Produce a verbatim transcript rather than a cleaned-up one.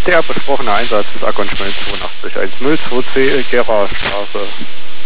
Der besprochene Einsatz ist Agon Schmelz zweiundachtzig eins null zwei C, Gera Straße